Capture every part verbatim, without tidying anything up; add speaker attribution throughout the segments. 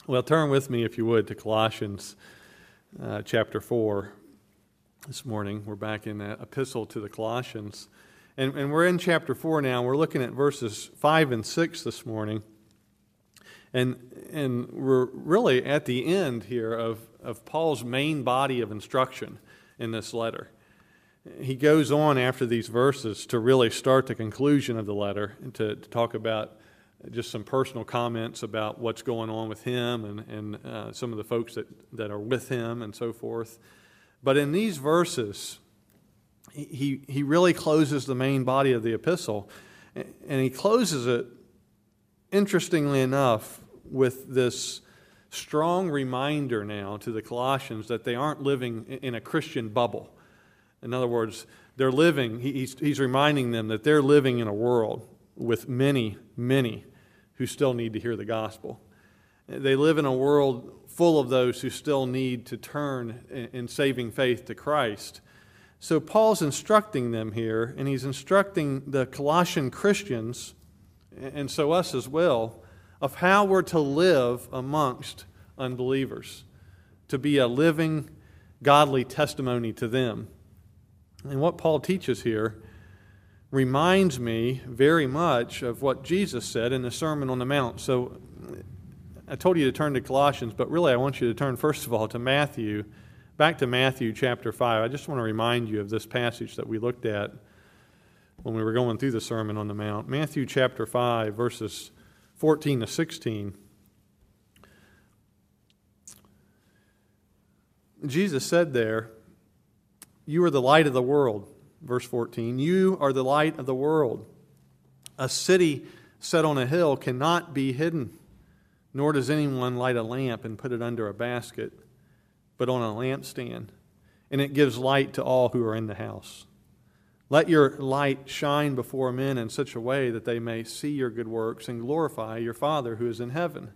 Speaker 1: Well, turn with me, if you would, to Colossians uh, chapter four this morning. We're back in the epistle to the Colossians. And, and we're in chapter four now. We're looking at verses five and six this morning. And and we're really at the end here of, of Paul's main body of instruction in this letter. He goes on after these verses to really start the conclusion of the letter and to, to talk about just some personal comments about what's going on with him and, and uh, some of the folks that, that are with him and so forth. But in these verses, he, he really closes the main body of the epistle, and he closes it, interestingly enough, with this strong reminder now to the Colossians that they aren't living in a Christian bubble. In other words, they're living, he's, he's reminding them that they're living in a world with many, many who still need to hear the gospel. They live in a world full of those who still need to turn in saving faith to Christ. So Paul's instructing them here, and he's instructing the Colossian Christians, and so us as well, of how we're to live amongst unbelievers, to be a living, godly testimony to them. And what Paul teaches here reminds me very much of what Jesus said in the Sermon on the Mount. So I told you to turn to Colossians, but really I want you to turn first of all to Matthew, back to Matthew chapter five. I just want to remind you of this passage that we looked at when we were going through the Sermon on the Mount. Matthew chapter five, verses fourteen to sixteen. Jesus said there, "You are the light of the world." Verse fourteen, "You are the light of the world. A city set on a hill cannot be hidden, nor does anyone light a lamp and put it under a basket, but on a lampstand, and it gives light to all who are in the house. Let your light shine before men in such a way that they may see your good works and glorify your Father who is in heaven."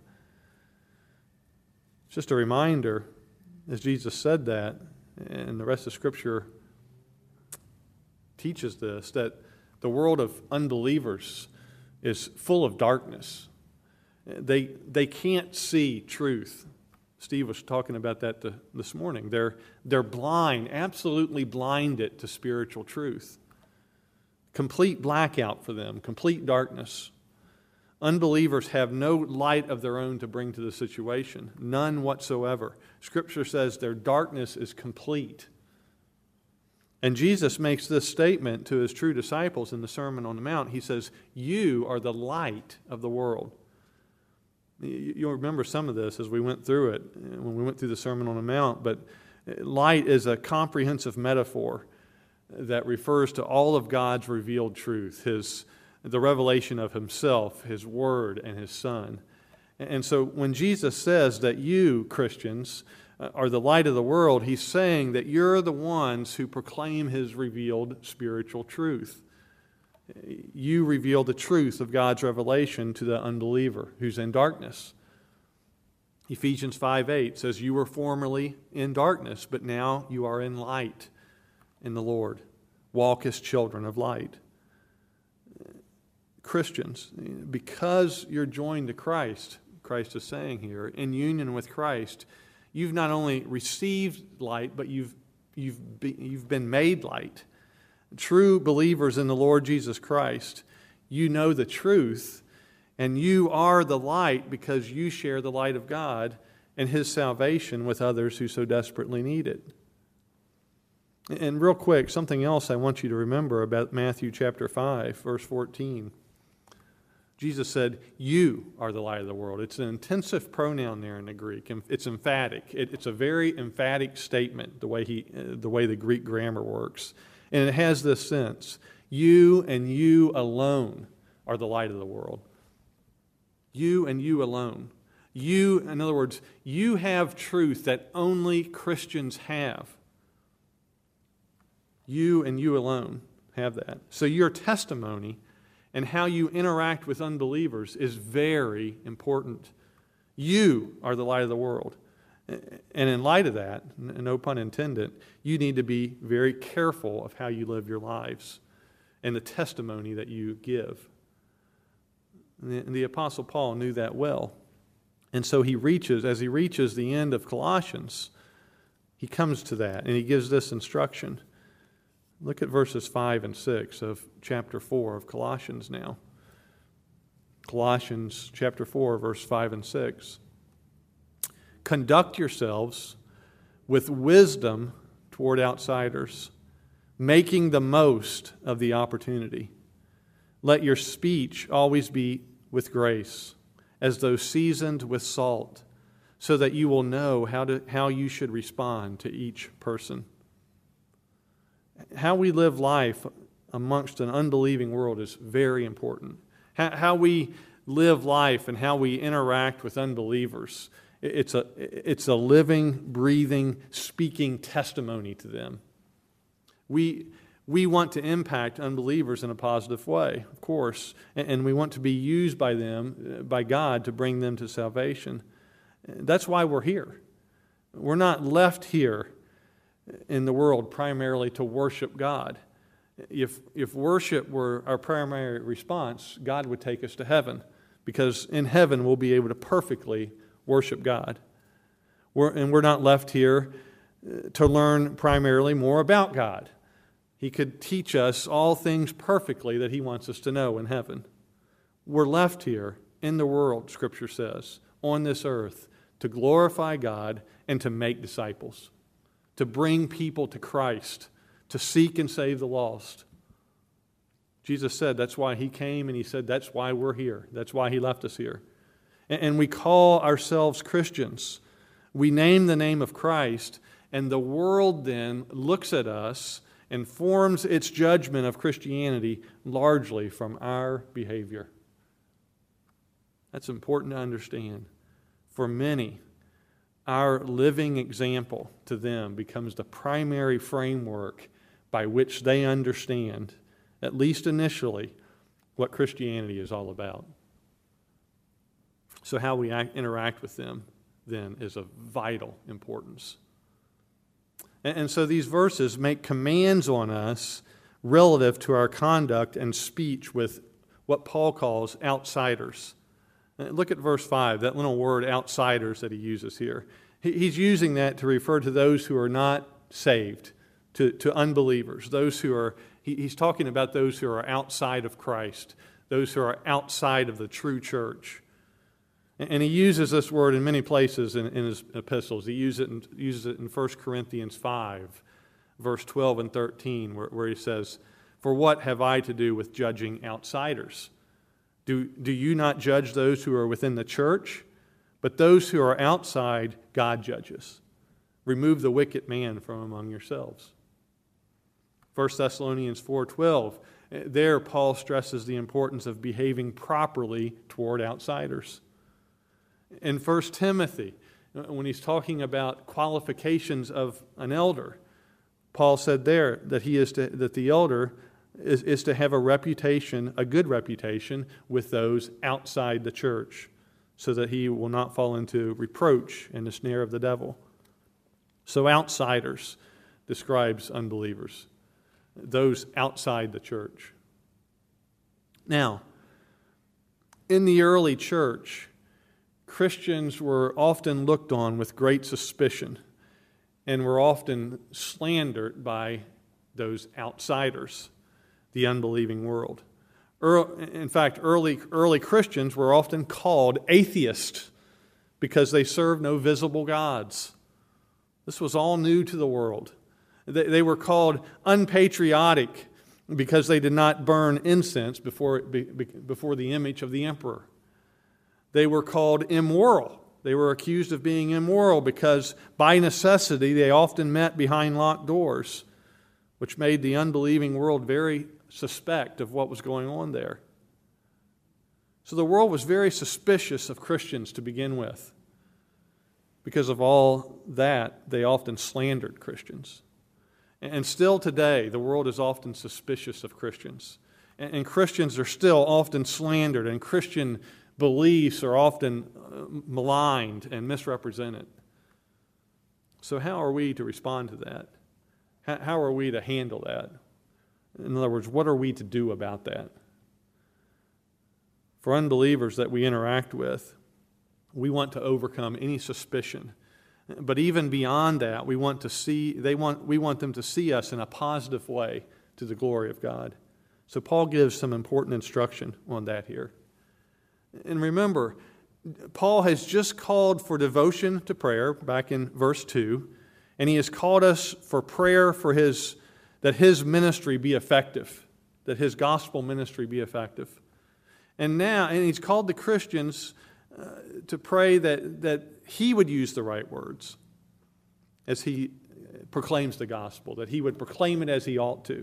Speaker 1: It's just a reminder, as Jesus said that, and the rest of Scripture teaches this, that the world of unbelievers is full of darkness. They they can't see truth. Steve was talking about that the, this morning. They're, they're blind, absolutely blinded to spiritual truth. Complete blackout for them, complete darkness. Unbelievers have no light of their own to bring to the situation, none whatsoever. Scripture says their darkness is complete. And Jesus makes this statement to his true disciples in the Sermon on the Mount. He says, "You are the light of the world." You'll remember some of this as we went through it, when we went through the Sermon on the Mount. But light is a comprehensive metaphor that refers to all of God's revealed truth, His, the revelation of Himself, His Word, and His Son. And so when Jesus says that you, Christians, are the light of the world, He's saying that you're the ones who proclaim His revealed spiritual truth. You reveal the truth of God's revelation to the unbeliever who's in darkness. Ephesians five eight says, "You were formerly in darkness, but now you are in light in the Lord. Walk as children of light." Christians, because you're joined to Christ, Christ is saying here, in union with Christ, you've not only received light, but you've, you've, be, you've been made light. True believers in the Lord Jesus Christ, you know the truth, and you are the light because you share the light of God and His salvation with others who so desperately need it. And real quick, something else I want you to remember about Matthew chapter five, verse fourteen. Jesus said, "You are the light of the world." It's an intensive pronoun there in the Greek. It's emphatic. It's a very emphatic statement, the way he, the way the Greek grammar works. And it has this sense: you and you alone are the light of the world. You and you alone. You, in other words, you have truth that only Christians have. You and you alone have that. So your testimony and how you interact with unbelievers is very important. You are the light of the world. And in light of that, no pun intended, you need to be very careful of how you live your lives and the testimony that you give. And the Apostle Paul knew that well. And so he reaches, as he reaches the end of Colossians, he comes to that and he gives this instruction. Look at verses five and six of chapter four of Colossians now. Colossians chapter four, verse five and six. Conduct yourselves with wisdom toward outsiders, making the most of the opportunity. Let your speech always be with grace, as though seasoned with salt, so that you will know how to how you should respond to each person. How we live life amongst an unbelieving world is very important. How, how we live life and how we interact with unbelievers, it's a, it's a living, breathing, speaking testimony to them. We, we want to impact unbelievers in a positive way, of course, and, and we want to be used by them, by God, to bring them to salvation. That's why we're here. We're not left here in the world primarily to worship God. If, if worship were our primary response, God would take us to heaven, because in heaven we'll be able to perfectly worship God. We're, and we're not left here to learn primarily more about God. He could teach us all things perfectly that He wants us to know in heaven. We're left here in the world, Scripture says, on this earth, to glorify God and to make disciples, to bring people to Christ, to seek and save the lost. Jesus said that's why He came, and He said that's why we're here. That's why He left us here. And we call ourselves Christians. We name the name of Christ, and the world then looks at us and forms its judgment of Christianity largely from our behavior. That's important to understand. For many, our living example to them becomes the primary framework by which they understand, at least initially, what Christianity is all about. So how we act, interact with them, then, is of vital importance. And, and so these verses make commands on us relative to our conduct and speech with what Paul calls outsiders. Look at verse five, that little word outsiders that he uses here. He's using that to refer to those who are not saved, to, to unbelievers, those who are, he, he's talking about those who are outside of Christ, those who are outside of the true church. And, and he uses this word in many places in, in his epistles. He uses it in, uses it in First Corinthians five, verse twelve and thirteen, where, where he says, "For what have I to do with judging outsiders? Do, do you not judge those who are within the church? But those who are outside, God judges. Remove the wicked man from among yourselves." First Thessalonians four twelve, there Paul stresses the importance of behaving properly toward outsiders. In First Timothy, when he's talking about qualifications of an elder, Paul said there that he is to, that the elder is, is to have a reputation, a good reputation, with those outside the church, so that he will not fall into reproach and the snare of the devil. So outsiders describes unbelievers, those outside the church. Now, in the early church, Christians were often looked on with great suspicion and were often slandered by those outsiders, the unbelieving world. In fact, early, early Christians were often called atheists because they served no visible gods. This was all new to the world. They, they were called unpatriotic because they did not burn incense before, before the image of the emperor. They were called immoral. They were accused of being immoral because by necessity they often met behind locked doors, which made the unbelieving world very suspect of what was going on there. So the world was very suspicious of Christians to begin with. Because of all that, they often slandered Christians. And still today, the world is often suspicious of Christians. And Christians are still often slandered, and Christian beliefs are often maligned and misrepresented. So how are we to respond to that? How are we to handle that? In other words, what are we to do about that? For unbelievers that we interact with, we want to overcome any suspicion. But even beyond that, we want to see they want we want them to see us in a positive way to the glory of God. So Paul gives some important instruction on that here. And remember, Paul has just called for devotion to prayer back in verse two, and he has called us for prayer for his that his ministry be effective, that his gospel ministry be effective. And now, and he's called the Christians uh, to pray that, that he would use the right words as he proclaims the gospel, that he would proclaim it as he ought to.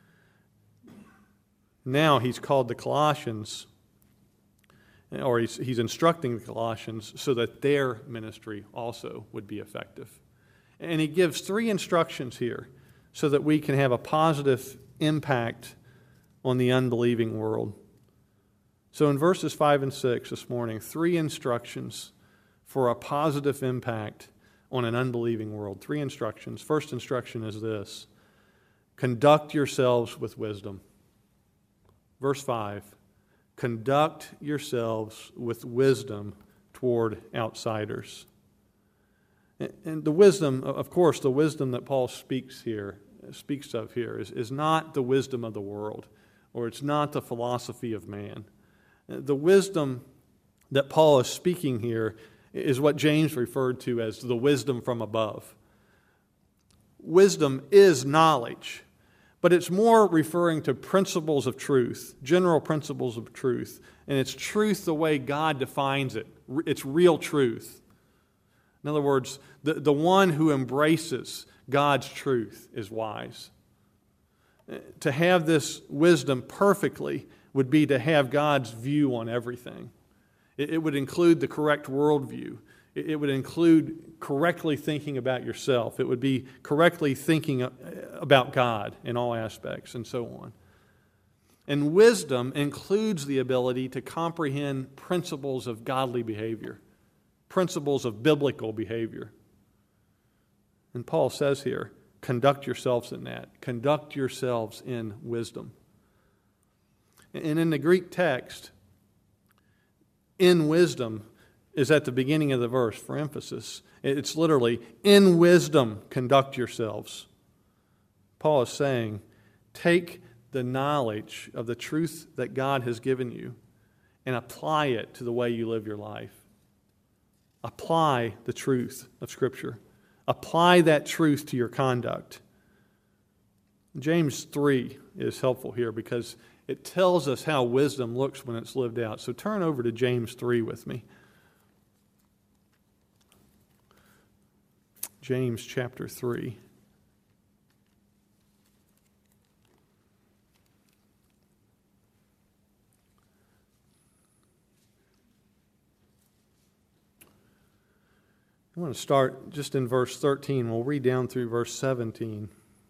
Speaker 1: Now he's called the Colossians, or he's, he's instructing the Colossians so that their ministry also would be effective. And he gives three instructions here so that we can have a positive impact on the unbelieving world. So in verses five and six this morning, three instructions for a positive impact on an unbelieving world. Three instructions. First instruction is this: conduct yourselves with wisdom. Verse five, conduct yourselves with wisdom toward outsiders. And the wisdom, of course, the wisdom that Paul speaks here, speaks of here is, is not the wisdom of the world, or it's not the philosophy of man. The wisdom that Paul is speaking here is what James referred to as the wisdom from above. Wisdom is knowledge, but it's more referring to principles of truth, general principles of truth, and it's truth the way God defines it. It's real truth. In other words, the, the one who embraces God's truth is wise. To have this wisdom perfectly would be to have God's view on everything. It, it would include the correct worldview. It, it would include correctly thinking about yourself. It would be correctly thinking about God in all aspects, and so on. And wisdom includes the ability to comprehend principles of godly behavior, principles of biblical behavior. And Paul says here, conduct yourselves in that. Conduct yourselves in wisdom. And in the Greek text, in wisdom is at the beginning of the verse for emphasis. It's literally, in wisdom, conduct yourselves. Paul is saying, take the knowledge of the truth that God has given you and apply it to the way you live your life. Apply the truth of Scripture. Apply that truth to your conduct. James three is helpful here because it tells us how wisdom looks when it's lived out. So turn over to James three with me. James chapter three. I want to start just in verse thirteen. We'll read down through verse seventeen.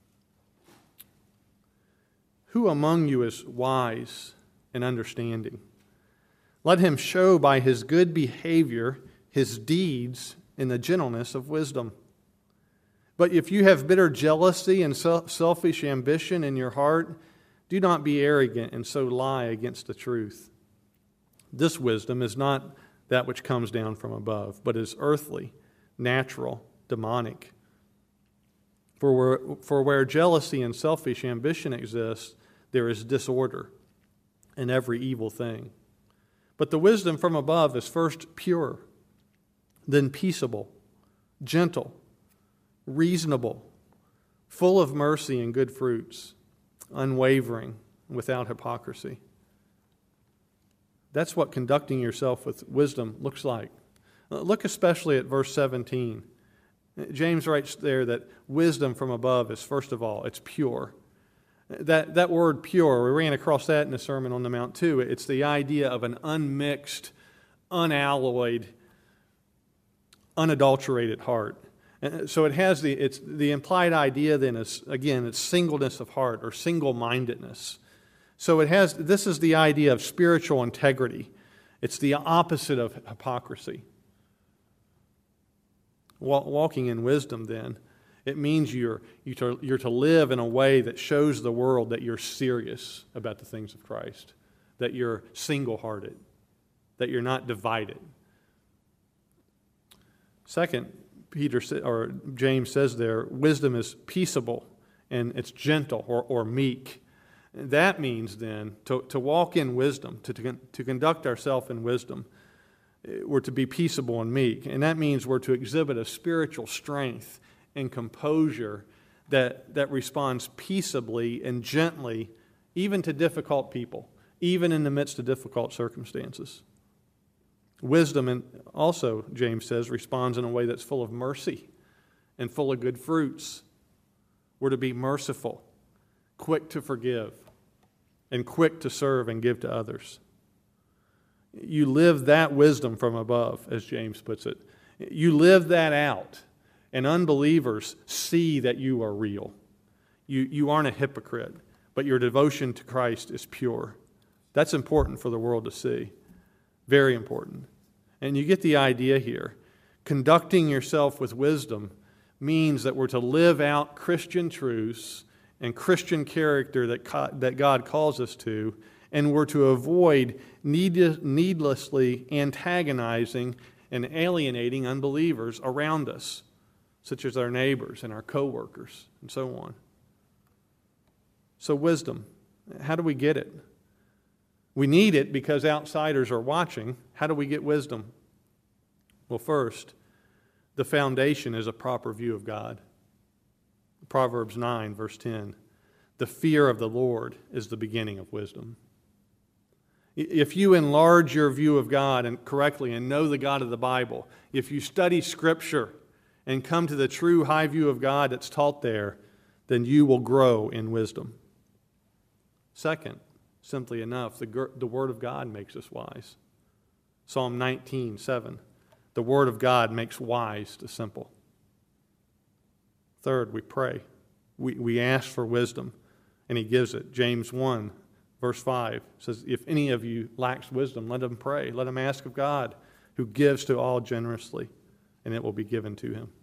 Speaker 1: Who among you is wise and understanding? Let him show by his good behavior his deeds in the gentleness of wisdom. But if you have bitter jealousy and selfish ambition in your heart, do not be arrogant and so lie against the truth. This wisdom is not that which comes down from above, but is earthly, natural, demonic. For where, for where jealousy and selfish ambition exist, there is disorder in every evil thing. But the wisdom from above is first pure, then peaceable, gentle, reasonable, full of mercy and good fruits, unwavering, without hypocrisy. That's what conducting yourself with wisdom looks like. Look especially at verse seventeen. James writes there that wisdom from above is, first of all, it's pure. That, that word pure, we ran across that in the Sermon on the Mount too. It's the idea of an unmixed, unalloyed, unadulterated heart. So it has the, it's the implied idea then is, again, it's singleness of heart or single-mindedness. So it has, this is the idea of spiritual integrity. It's the opposite of hypocrisy. Walking in wisdom, then, it means you're, you're, to, you're to live in a way that shows the world that you're serious about the things of Christ, that you're single-hearted, that you're not divided. Second, Peter or James says there, wisdom is peaceable and it's gentle or, or meek. That means then to, to walk in wisdom, to, to, to conduct ourselves in wisdom, we're to be peaceable and meek. And that means we're to exhibit a spiritual strength and composure that, that responds peaceably and gently even to difficult people, even in the midst of difficult circumstances. Wisdom, and also, James says, responds in a way that's full of mercy and full of good fruits. We're to be merciful, quick to forgive, and quick to serve and give to others. You live that wisdom from above, as James puts it. You live that out, and unbelievers see that you are real. You, you aren't a hypocrite, but your devotion to Christ is pure. That's important for the world to see. Very important. And you get the idea here. Conducting yourself with wisdom means that we're to live out Christian truths and Christian character that, that God calls us to, and we're to avoid need, needlessly antagonizing and alienating unbelievers around us, such as our neighbors and our co-workers and so on. So wisdom, how do we get it? We need it because outsiders are watching. How do we get wisdom? Well, first, the foundation is a proper view of God. Proverbs nine, verse ten. The fear of the Lord is the beginning of wisdom. If you enlarge your view of God and correctly and know the God of the Bible, if you study Scripture and come to the true high view of God that's taught there, then you will grow in wisdom. Second, simply enough, the, the Word of God makes us wise. Psalm nineteen, seven. The Word of God makes wise the simple. Third, we pray. We, we ask for wisdom, and He gives it. James one, verse five says, if any of you lacks wisdom, let him pray. Let him ask of God, who gives to all generously, and it will be given to him.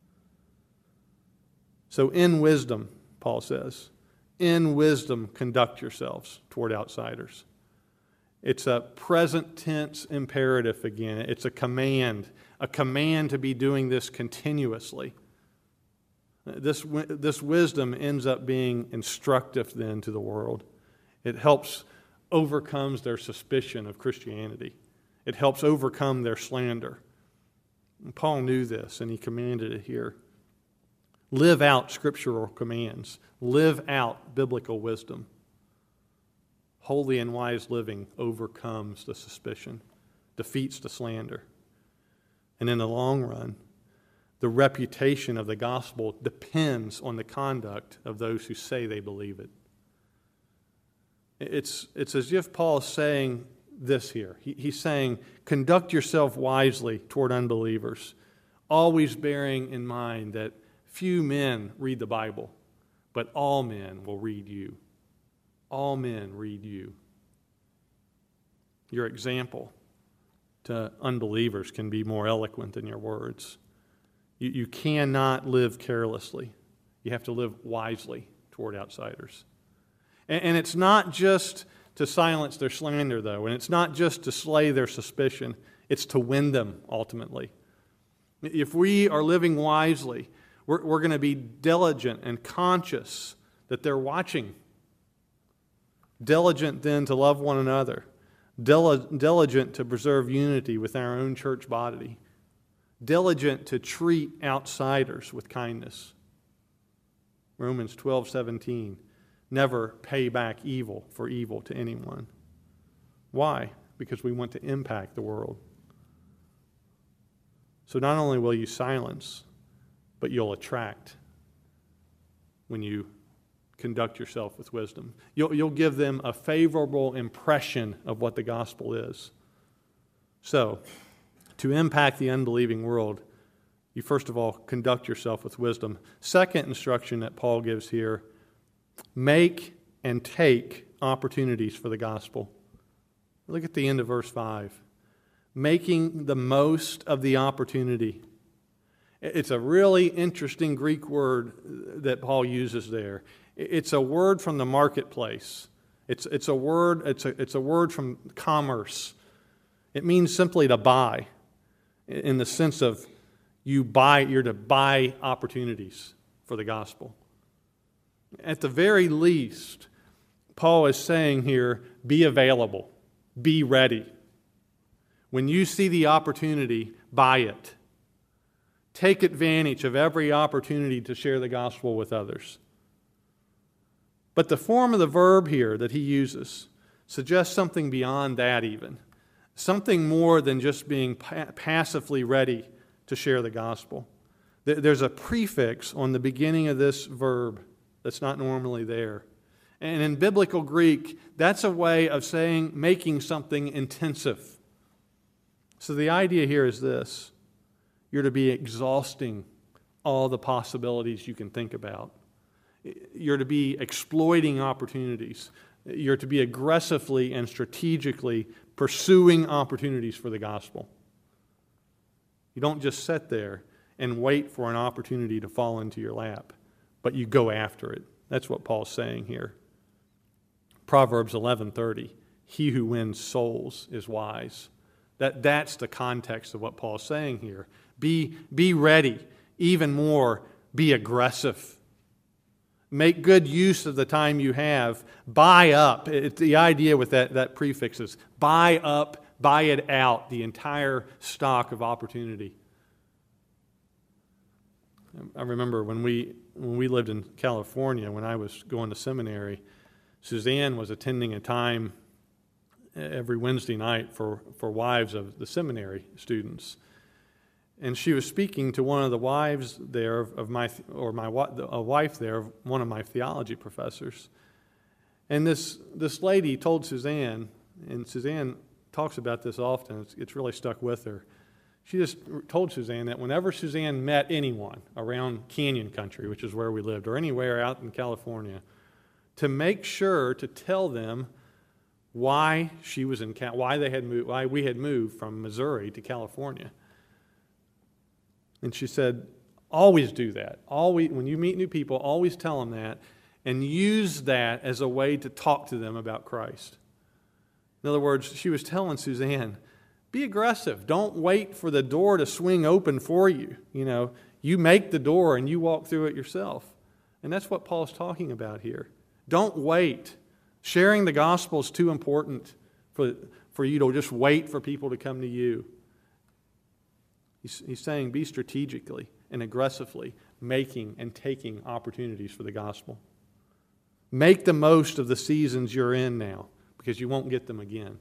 Speaker 1: So in wisdom, Paul says, in wisdom, conduct yourselves toward outsiders. It's a present tense imperative again. It's a command, a command to be doing this continuously. This, this wisdom ends up being instructive then to the world. It helps overcomes their suspicion of Christianity. It helps overcome their slander. And Paul knew this, and he commanded it here. Live out scriptural commands. Live out biblical wisdom. Holy and wise living overcomes the suspicion, defeats the slander. And in the long run, the reputation of the gospel depends on the conduct of those who say they believe it. It's, it's as if Paul is saying this here. He, he's saying, conduct yourself wisely toward unbelievers, always bearing in mind that few men read the Bible, but all men will read you. All men read you. Your example to unbelievers can be more eloquent than your words. You, you cannot live carelessly. You have to live wisely toward outsiders. And, and it's not just to silence their slander, though, and it's not just to slay their suspicion. It's to win them, ultimately. If we are living wisely, we're, we're going to be diligent and conscious that they're watching. Diligent then to love one another. Diligent to preserve unity with our own church body. Diligent to treat outsiders with kindness. Romans twelve seventeen. Never pay back evil for evil to anyone. Why? Because we want to impact the world. So not only will you silence, but you'll attract when you conduct yourself with wisdom. You'll, you'll give them a favorable impression of what the gospel is. So, to impact the unbelieving world, you first of all conduct yourself with wisdom. Second instruction that Paul gives here, make and take opportunities for the gospel. Look at the end of verse five. Making the most of the opportunity. It's a really interesting Greek word that Paul uses there. It's a word from the marketplace. It's, it's, a word, it's, a, it's a word from commerce. It means simply to buy, in the sense of You buy, you're to buy opportunities for the gospel. At the very least, Paul is saying here, be available, be ready. When you see the opportunity, buy it. Take advantage of every opportunity to share the gospel with others. But the form of the verb here that he uses suggests something beyond that even. Something more than just being pa- passively ready to share the gospel. There's a prefix on the beginning of this verb that's not normally there. And in biblical Greek, that's a way of saying making something intensive. So the idea here is this. You're to be exhausting all the possibilities you can think about. You're to be exploiting opportunities. You're to be aggressively and strategically pursuing opportunities for the gospel. You don't just sit there and wait for an opportunity to fall into your lap, but you go after it. That's what Paul's saying here. Proverbs eleven thirty, he who wins souls is wise. That, that's the context of what Paul's saying here. Be, be ready. Even more, be aggressive. Make good use of the time you have. Buy up. It's the idea with that, that prefix is buy up, buy it out, the entire stock of opportunity. I remember when we when we lived in California, when I was going to seminary, Suzanne was attending a time every Wednesday night for, for wives of the seminary students. And she was speaking to one of the wives there of my, or my a wife there of one of my theology professors. And this this lady told Suzanne, and Suzanne talks about this often, it's, it's really stuck with her. She just told Suzanne that whenever Suzanne met anyone around Canyon Country, which is where we lived, or anywhere out in California, to make sure to tell them why she was in why they had moved, why we had moved from Missouri to California. And she said, always do that. Always, when you meet new people, always tell them that, and use that as a way to talk to them about Christ. In other words, she was telling Suzanne, be aggressive. Don't wait for the door to swing open for you. You know, you make the door and you walk through it yourself. And that's what Paul's talking about here. Don't wait. Sharing the gospel is too important for, for you to just wait for people to come to you. He's, he's saying be strategically and aggressively making and taking opportunities for the gospel. Make the most of the seasons you're in now, because you won't get them again.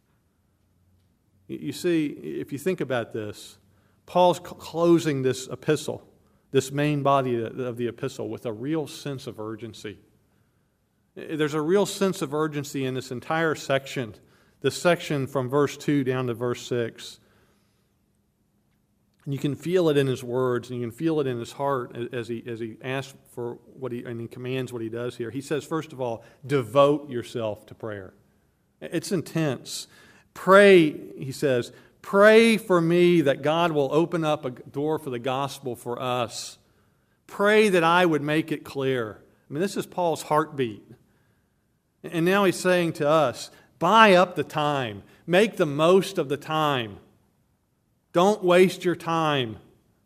Speaker 1: You see, if you think about this, Paul's closing this epistle, this main body of the epistle, with a real sense of urgency. There's a real sense of urgency in this entire section, this section from verse two down to verse six. And you can feel it in his words, and you can feel it in his heart as he as he asks for what he and he commands what he does here. He says, first of all, devote yourself to prayer. It's intense. Pray, he says, pray for me that God will open up a door for the gospel for us. Pray that I would make it clear. I mean, this is Paul's heartbeat. And now he's saying to us, buy up the time. Make the most of the time. Don't waste your time.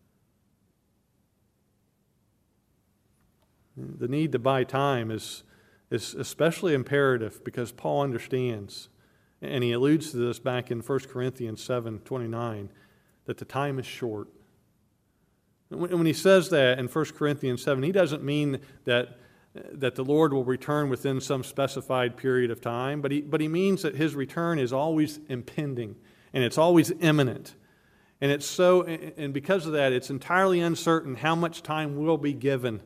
Speaker 1: The need to buy time is, is especially imperative because Paul understands, and he alludes to this back in First Corinthians seven twenty-nine, that the time is short. When he says that in First Corinthians seven, he doesn't mean that, that the Lord will return within some specified period of time, but he, but he means that his return is always impending, and it's always imminent. And it's so, and because of that, it's entirely uncertain how much time will be given.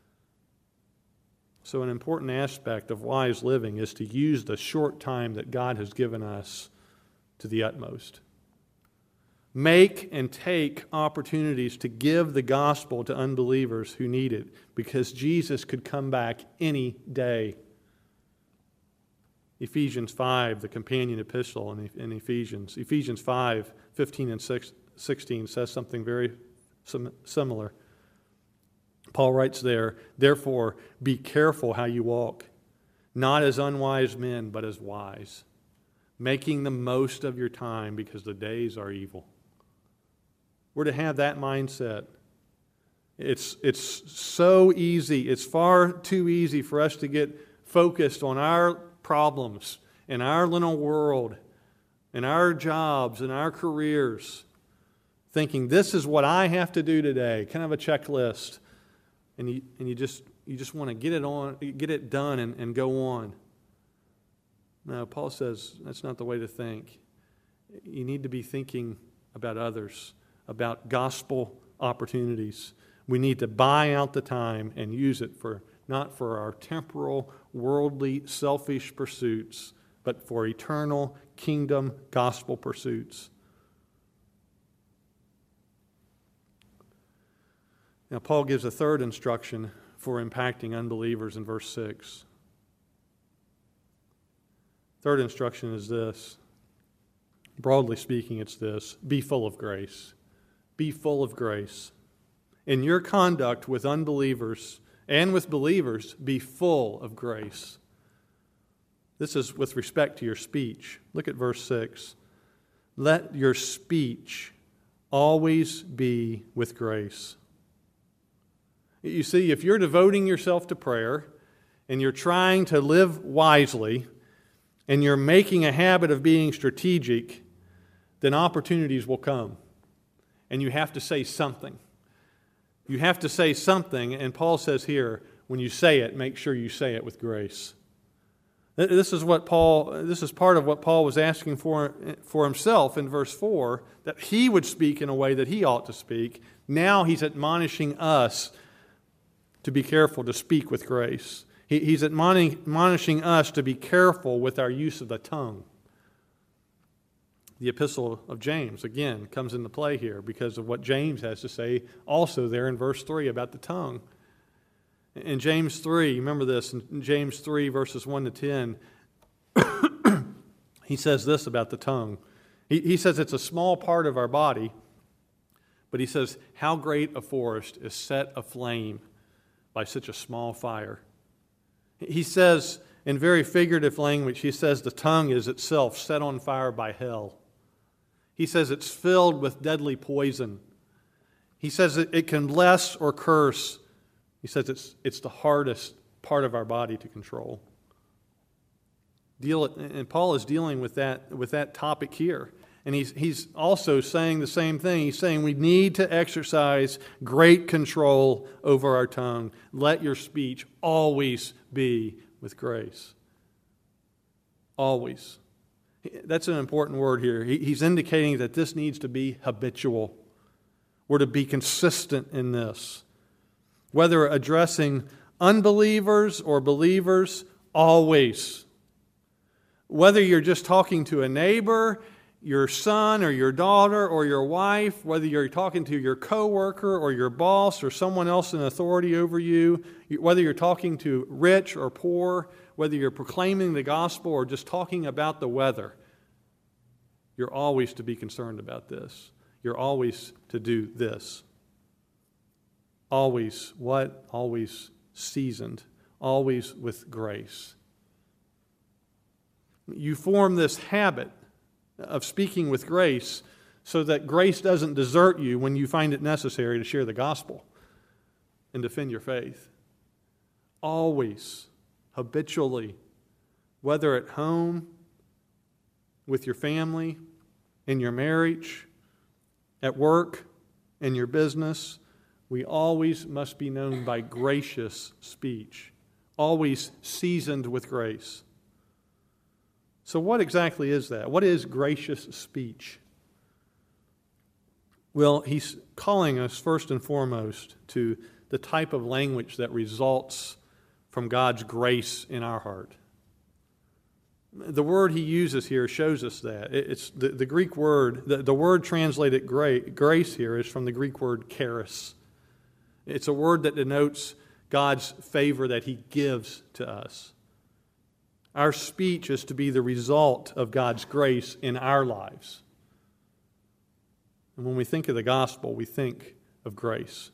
Speaker 1: So an important aspect of wise living is to use the short time that God has given us to the utmost. Make and take opportunities to give the gospel to unbelievers who need it, because Jesus could come back any day. Ephesians five, the companion epistle in Ephesians, Ephesians five, fifteen and sixteen says something very similar. Paul writes there, therefore, be careful how you walk, not as unwise men, but as wise, making the most of your time because the days are evil. We're to have that mindset. It's, it's so easy, it's far too easy for us to get focused on our problems in our little world, in our jobs, in our careers, thinking this is what I have to do today, kind of a checklist. And you, and you just you just want to get it on, get it done and, and go on. No, Paul says that's not the way to think. You need to be thinking about others, about gospel opportunities. We need to buy out the time and use it for not for our temporal, worldly, selfish pursuits, but for eternal kingdom gospel pursuits. Now, Paul gives a third instruction for impacting unbelievers in verse six. Third instruction is this. Broadly speaking, it's this. Be full of grace. Be full of grace. In your conduct with unbelievers and with believers, be full of grace. This is with respect to your speech. Look at verse six. Let your speech always be with grace. You see, if you're devoting yourself to prayer and you're trying to live wisely and you're making a habit of being strategic, then opportunities will come. And you have to say something. You have to say something, and Paul says here, when you say it, make sure you say it with grace. This is what Paul, this is part of what Paul was asking for, for himself in verse four, that he would speak in a way that he ought to speak. Now he's admonishing us to be careful to speak with grace. He, he's admonishing us to be careful with our use of the tongue. The epistle of James, again, comes into play here because of what James has to say also there in verse three about the tongue. In James three, remember this, in James three, verses one to ten, he says this about the tongue. He, he says it's a small part of our body, but he says, how great a forest is set aflame by such a small fire. He says, in very figurative language, he says the tongue is itself set on fire by hell. He says it's filled with deadly poison. He says it, it can bless or curse. He says it's, it's the hardest part of our body to control. Deal, and Paul is dealing with that, with that topic here. And he's, he's also saying the same thing. He's saying we need to exercise great control over our tongue. Let your speech always be with grace. Always. That's an important word here. He, he's indicating that this needs to be habitual. We're to be consistent in this. Whether addressing unbelievers or believers, always. Whether you're just talking to a neighbor, your son or your daughter or your wife, whether you're talking to your coworker or your boss or someone else in authority over you, whether you're talking to rich or poor, whether you're proclaiming the gospel or just talking about the weather, you're always to be concerned about this. You're always to do this. Always what? Always seasoned. Always with grace. You form this habit of speaking with grace so that grace doesn't desert you when you find it necessary to share the gospel and defend your faith. Always, habitually, whether at home, with your family, in your marriage, at work, in your business, we always must be known by gracious speech, always seasoned with grace. So what exactly is that? What is gracious speech? Well, he's calling us first and foremost to the type of language that results from God's grace in our heart. The word he uses here shows us that. It's the, the Greek word, the, the word translated grace here is from the Greek word charis. It's a word that denotes God's favor that he gives to us. Our speech is to be the result of God's grace in our lives. And when we think of the gospel, we think of grace.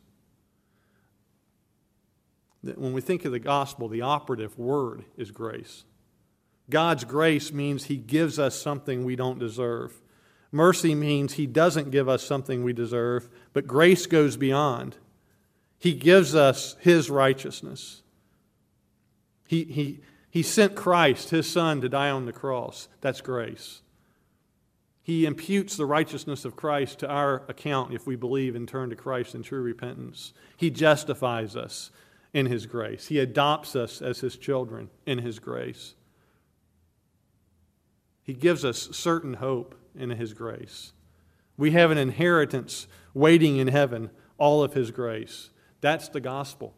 Speaker 1: When we think of the gospel, the operative word is grace. God's grace means he gives us something we don't deserve. Mercy means He doesn't give us something we deserve, but grace goes beyond. He gives us His righteousness. He, he, he sent Christ, His Son, to die on the cross. That's grace. He imputes the righteousness of Christ to our account if we believe and turn to Christ in true repentance. He justifies us in His grace. He adopts us as His children in His grace. He gives us certain hope in His grace. We have an inheritance waiting in heaven, all of His grace. That's the gospel.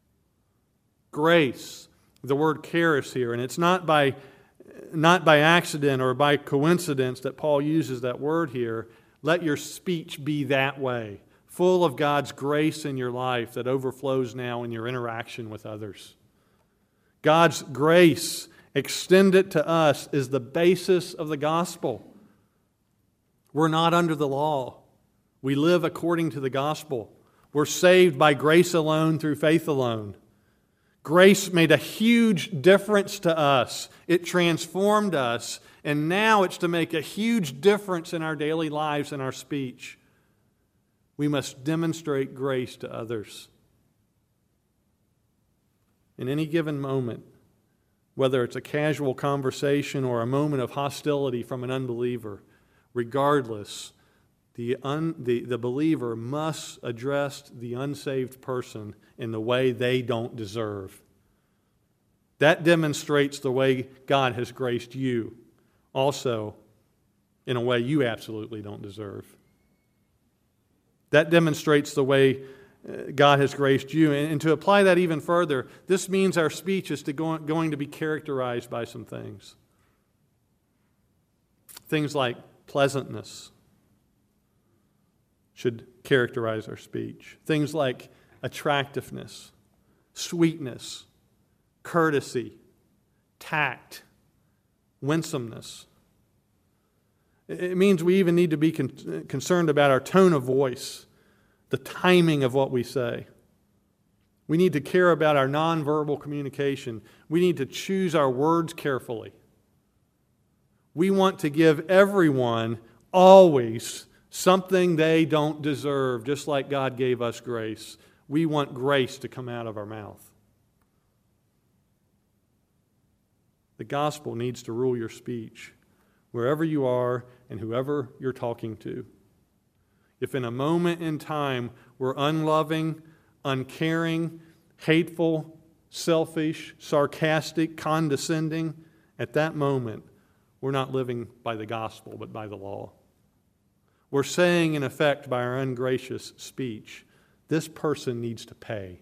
Speaker 1: Grace, the word charis here, and it's not by, not by accident or by coincidence that Paul uses that word here. Let your speech be that way, full of God's grace in your life that overflows now in your interaction with others. God's grace extended to us is the basis of the gospel. We're not under the law. We live according to the gospel. We're saved by grace alone through faith alone. Grace made a huge difference to us. It transformed us, and now it's to make a huge difference in our daily lives and our speech. We must demonstrate grace to others. In any given moment, whether it's a casual conversation or a moment of hostility from an unbeliever, regardless, the, un, the, the believer must address the unsaved person in the way they don't deserve. That demonstrates the way God has graced you, also in a way you absolutely don't deserve. That demonstrates the way God has graced you. And, and to apply that even further, this means our speech is to go, going to be characterized by some things. Things like pleasantness should characterize our speech. Things like attractiveness, sweetness, courtesy, tact, winsomeness. It means we even need to be con- concerned about our tone of voice, the timing of what we say. We need to care about our nonverbal communication. We need to choose our words carefully. We want to give everyone always something they don't deserve, just like God gave us grace. We want grace to come out of our mouth. The gospel needs to rule your speech, wherever you are and whoever you're talking to. If in a moment in time we're unloving, uncaring, hateful, selfish, sarcastic, condescending, at that moment we're not living by the gospel but by the law. We're saying in effect by our ungracious speech, this person needs to pay.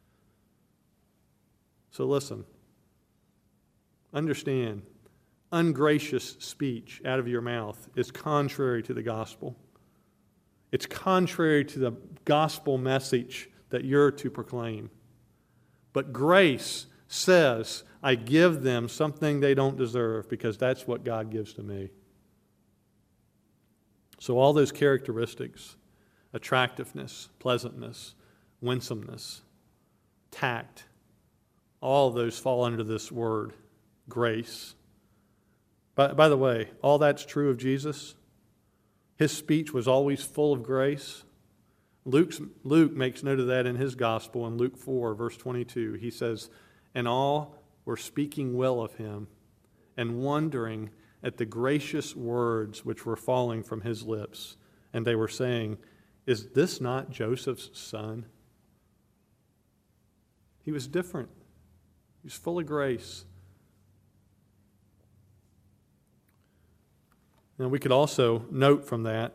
Speaker 1: So listen, understand, ungracious speech out of your mouth is contrary to the gospel. It's contrary to the gospel message that you're to proclaim. But grace says, I give them something they don't deserve because that's what God gives to me. So all those characteristics, attractiveness, pleasantness, winsomeness, tact, all of those fall under this word, grace. By, by the way, all that's true of Jesus. His speech was always full of grace. Luke's, Luke makes note of that in his gospel in Luke four, verse twenty-two. He says, and all were speaking well of him and wondering at the gracious words which were falling from his lips. And they were saying, is this not Joseph's son? He was different. He was full of grace. Now, we could also note from that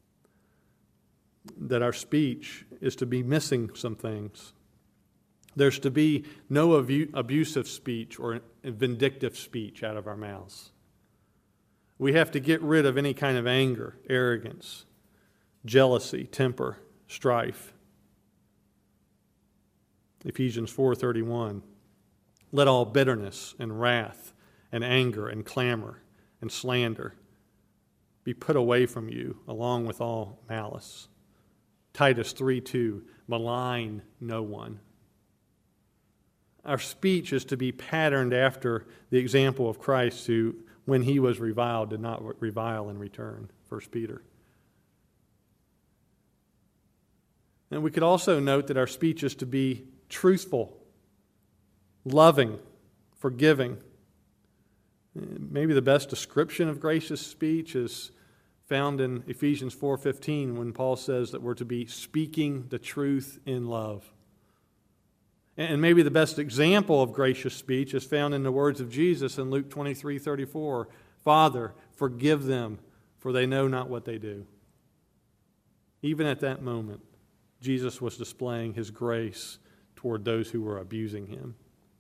Speaker 1: that our speech is to be missing some things. There's to be no abu- abusive speech or vindictive speech out of our mouths. We have to get rid of any kind of anger, arrogance, jealousy, temper, strife. Ephesians four thirty-one. Let all bitterness and wrath and anger and clamor and slander be put away from you, along with all malice. Titus three two, malign no one. Our speech is to be patterned after the example of Christ, who when he was reviled, did not revile in return. First Peter. And we could also note that our speech is to be truthful, loving, forgiving. Maybe the best description of gracious speech is found in Ephesians four fifteen when Paul says that we're to be speaking the truth in love. And maybe the best example of gracious speech is found in the words of Jesus in Luke twenty-three thirty-four. Father, forgive them, for they know not what they do. Even at that moment, Jesus was displaying his grace toward those who were abusing him.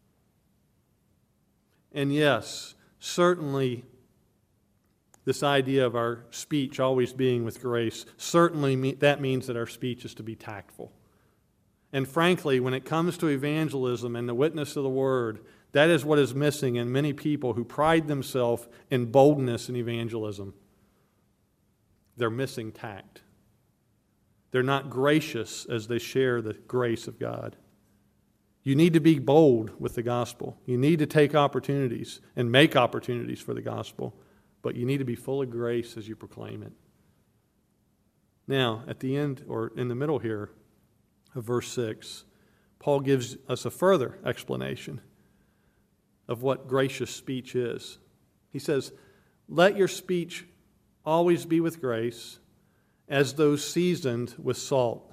Speaker 1: And yes, certainly this idea of our speech always being with grace, certainly that means that our speech is to be tactful. And frankly, when it comes to evangelism and the witness of the word, that is what is missing in many people who pride themselves in boldness in evangelism. They're missing tact. They're not gracious as they share the grace of God. You need to be bold with the gospel. You need to take opportunities and make opportunities for the gospel, but you need to be full of grace as you proclaim it. Now, at the end, or in the middle here of verse six, Paul gives us a further explanation of what gracious speech is. He says, let your speech always be with grace, as though seasoned with salt.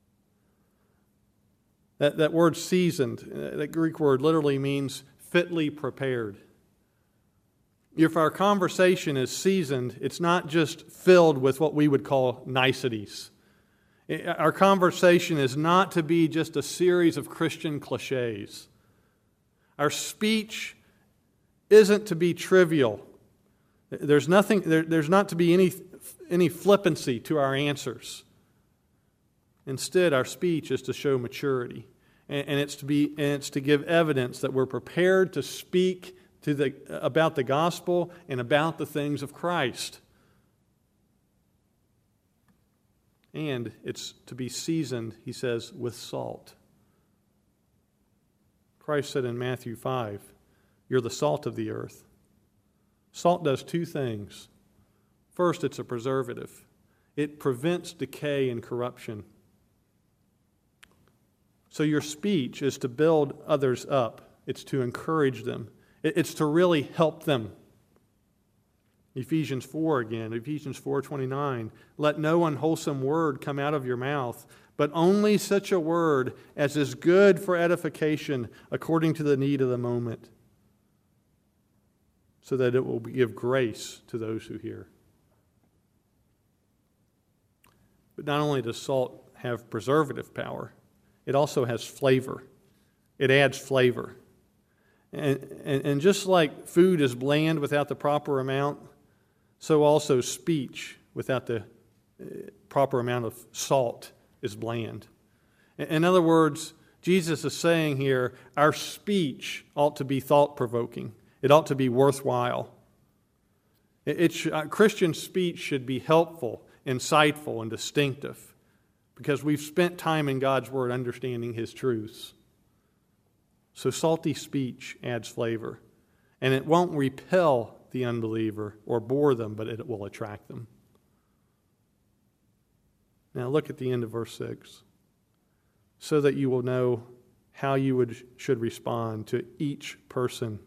Speaker 1: That, that word seasoned, that Greek word literally means fitly prepared. If our conversation is seasoned, it's not just filled with what we would call niceties. Our conversation is not to be just a series of Christian cliches. Our speech isn't to be trivial. There's nothing. There, there's not to be any any flippancy to our answers. Instead, our speech is to show maturity, and, and it's to be and it's to give evidence that we're prepared to speak to the about the gospel and about the things of Christ. And it's to be seasoned, he says, with salt. Christ said in Matthew five, "You're the salt of the earth." Salt does two things. First, it's a preservative. It prevents decay and corruption. So your speech is to build others up. It's to encourage them. It's to really help them. Ephesians four again, Ephesians four twenty-nine, "Let no unwholesome word come out of your mouth, but only such a word as is good for edification according to the need of the moment, so that it will give grace to those who hear." But not only does salt have preservative power, it also has flavor. It adds flavor. And, and, and just like food is bland without the proper amount, so also speech without the proper amount of salt is bland. In other words, Jesus is saying here, our speech ought to be thought-provoking. It ought to be worthwhile. It, it should, uh, Christian speech should be helpful, insightful, and distinctive, because we've spent time in God's Word understanding His truths. So salty speech adds flavor, and it won't repel the unbeliever or bore them, but it will attract them. Now look at the end of verse six. "So that you will know how you would, should respond to each person."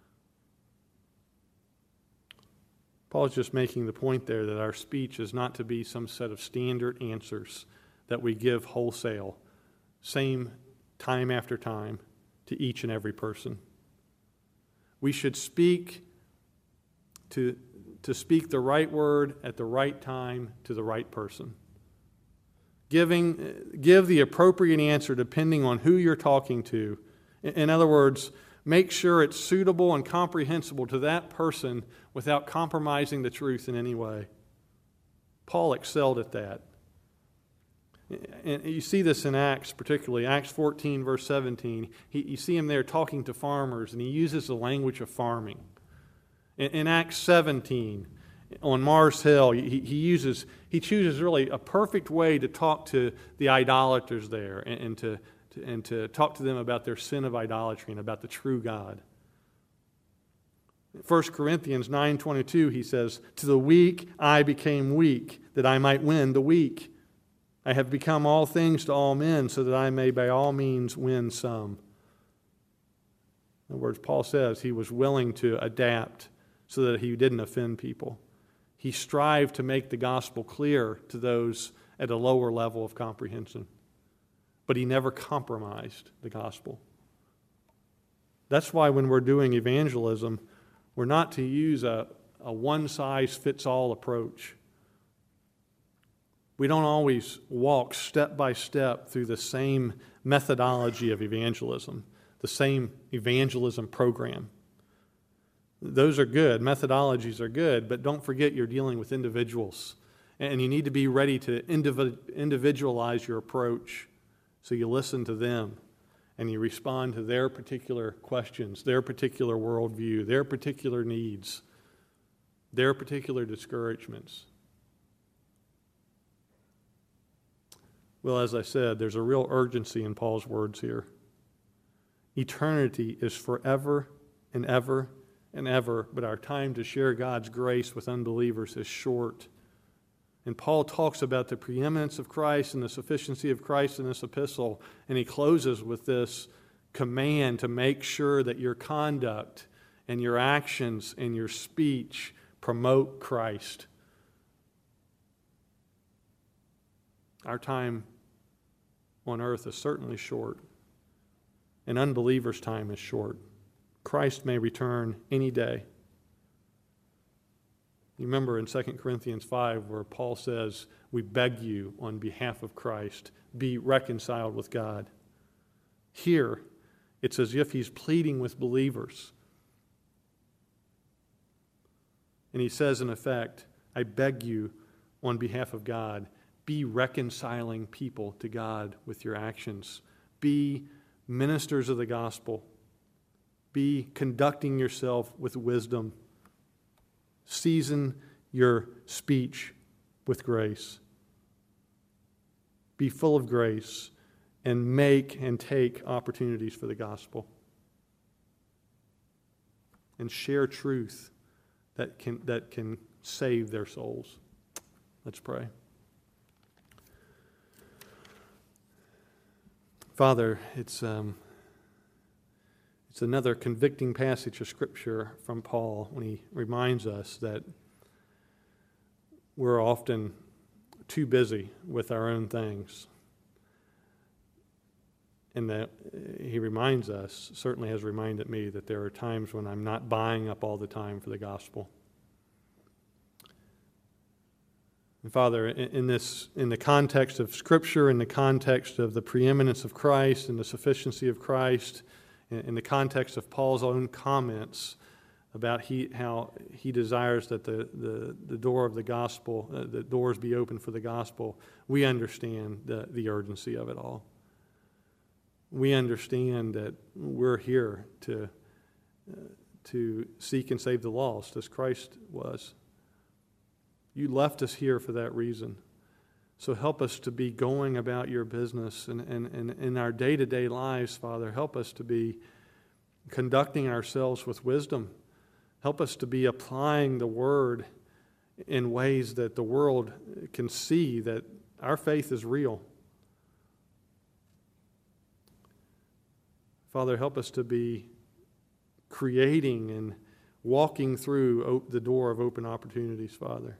Speaker 1: Paul is just making the point there that our speech is not to be some set of standard answers that we give wholesale, same time after time, to each and every person. We should speak to, to speak the right word at the right time to the right person. Giving, give the appropriate answer depending on who you're talking to. In other words, make sure it's suitable and comprehensible to that person without compromising the truth in any way. Paul excelled at that. And you see this in Acts, particularly Acts fourteen, verse seventeen. He, you see him there talking to farmers, and he uses the language of farming. In, in Acts seventeen, on Mars Hill, he, he uses he chooses really a perfect way to talk to the idolaters there, and, and to, to and to talk to them about their sin of idolatry and about the true God. First Corinthians nine twenty-two, he says, "To the weak I became weak, that I might win the weak. I have become all things to all men, so that I may by all means win some." In other words, Paul says he was willing to adapt so that he didn't offend people. He strived to make the gospel clear to those at a lower level of comprehension. But he never compromised the gospel. That's why when we're doing evangelism, we're not to use a, a one-size-fits-all approach. We don't always walk step by step through the same methodology of evangelism, the same evangelism program. Those are good. Methodologies are good, but don't forget you're dealing with individuals. And you need to be ready to individualize your approach so you listen to them and you respond to their particular questions, their particular worldview, their particular needs, their particular discouragements. Well, as I said, there's a real urgency in Paul's words here. Eternity is forever and ever and ever, but our time to share God's grace with unbelievers is short. And Paul talks about the preeminence of Christ and the sufficiency of Christ in this epistle, and he closes with this command to make sure that your conduct and your actions and your speech promote Christ. Our time on earth is certainly short, and unbelievers' time is short. Christ may return any day. You remember in Second Corinthians five where Paul says, "We beg you on behalf of Christ, be reconciled with God." Here, it's as if he's pleading with believers. And he says, in effect, "I beg you on behalf of God, be reconciling people to God with your actions. Be ministers of the gospel. Be conducting yourself with wisdom. Season your speech with grace. Be full of grace and make and take opportunities for the gospel. And share truth that can, that can save their souls." Let's pray. Father, it's um, it's another convicting passage of Scripture from Paul when he reminds us that we're often too busy with our own things. And that he reminds us, certainly has reminded me, that there are times when I'm not buying up all the time for the gospel. And Father, in this, in the context of Scripture, in the context of the preeminence of Christ and the sufficiency of Christ, in the context of Paul's own comments about he, how he desires that the, the, the door of the gospel, uh, the doors be open for the gospel, we understand the, the urgency of it all. We understand that we're here to, uh, to seek and save the lost, as Christ was. You left us here for that reason. So help us to be going about your business, and, and, and in our day-to-day lives, Father, help us to be conducting ourselves with wisdom. Help us to be applying the Word in ways that the world can see that our faith is real. Father, help us to be creating and walking through the door of open opportunities, Father,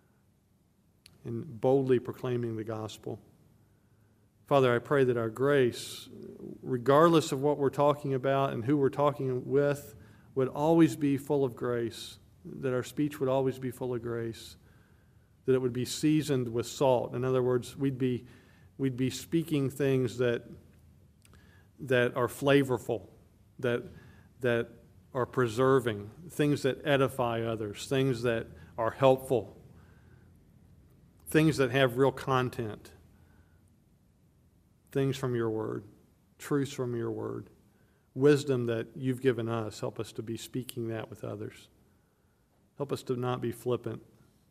Speaker 1: and boldly proclaiming the gospel. Father, I pray that our grace, regardless of what we're talking about and who we're talking with, would always be full of grace, that our speech would always be full of grace, that it would be seasoned with salt. In other words, we'd be, we'd be speaking things that, that are flavorful, that, that are preserving, things that edify others, things that are helpful, things that have real content, things from your word, truths from your word, wisdom that you've given us. Help us to be speaking that with others. Help us to not be flippant.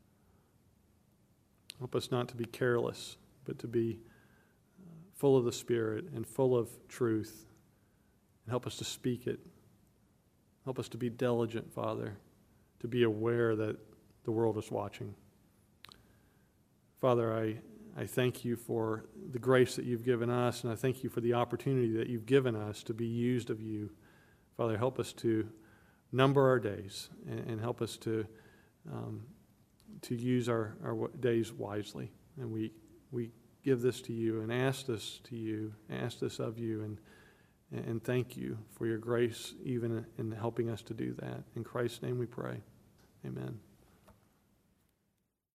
Speaker 1: Help us not to be careless, but to be full of the Spirit and full of truth. And help us to speak it Help us to be diligent, Father, to be aware that the world is watching. Father, I, I thank you for the grace that you've given us, and I thank you for the opportunity that you've given us to be used of you. Father, help us to number our days and, and help us to um, to use our, our days wisely. And we we give this to you and ask this to you, ask this of you, and and thank you for your grace even in helping us to do that. In Christ's name we pray. Amen.